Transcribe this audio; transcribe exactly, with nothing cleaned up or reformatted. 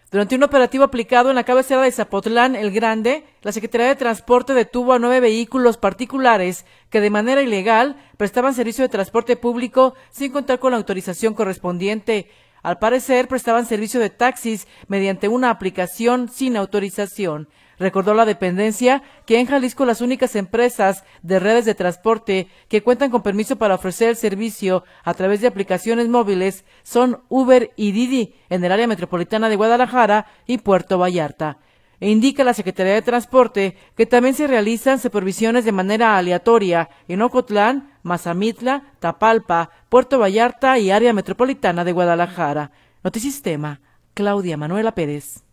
Durante un operativo aplicado en la cabecera de Zapotlán el Grande, la Secretaría de Transporte detuvo a nueve vehículos particulares que de manera ilegal prestaban servicio de transporte público sin contar con la autorización correspondiente. Al parecer, prestaban servicio de taxis mediante una aplicación sin autorización. Recordó la dependencia que en Jalisco las únicas empresas de redes de transporte que cuentan con permiso para ofrecer el servicio a través de aplicaciones móviles son Uber y Didi en el área metropolitana de Guadalajara y Puerto Vallarta. E indica la Secretaría de Transporte que también se realizan supervisiones de manera aleatoria en Ocotlán, Mazamitla, Tapalpa, Puerto Vallarta y área metropolitana de Guadalajara. Notisistema, Claudia Manuela Pérez.